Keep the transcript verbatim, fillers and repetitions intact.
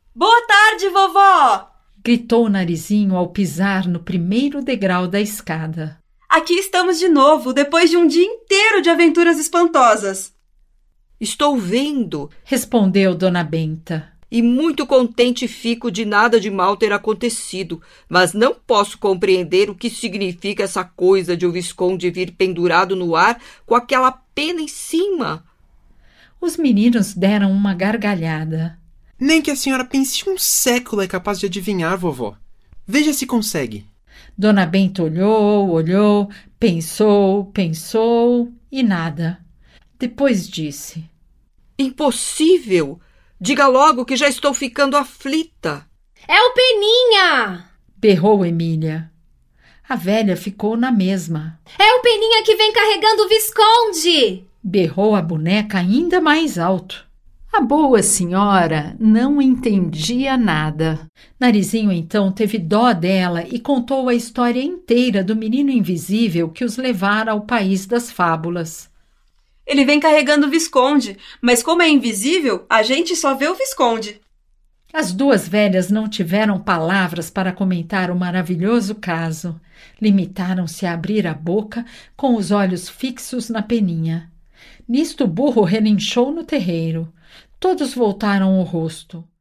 Boa tarde, vovó! Gritou o Narizinho ao pisar no primeiro degrau da escada. Aqui estamos de novo, depois de um dia inteiro de aventuras espantosas. Estou vendo, respondeu Dona Benta. E muito contente fico de nada de mal ter acontecido, mas não posso compreender o que significa essa coisa de o Visconde vir pendurado no ar com aquela pena em cima. Os meninos deram uma gargalhada. Nem que a senhora pense um século é capaz de adivinhar, vovó. Veja se consegue. Dona Benta olhou, olhou, pensou, pensou e nada. Depois disse: Impossível! Diga logo que já estou ficando aflita. É o Peninha! Berrou Emília. A velha ficou na mesma. É o Peninha que vem carregando o Visconde! Berrou a boneca ainda mais alto. A boa senhora não entendia nada. Narizinho então teve dó dela e contou a história inteira do menino invisível que os levara ao país das fábulas. Ele vem carregando o Visconde, mas como é invisível, a gente só vê o Visconde. As duas velhas não tiveram palavras para comentar o maravilhoso caso. Limitaram-se a abrir a boca com os olhos fixos na Peninha. Nisto o burro relinchou no terreiro. Todos voltaram o rosto.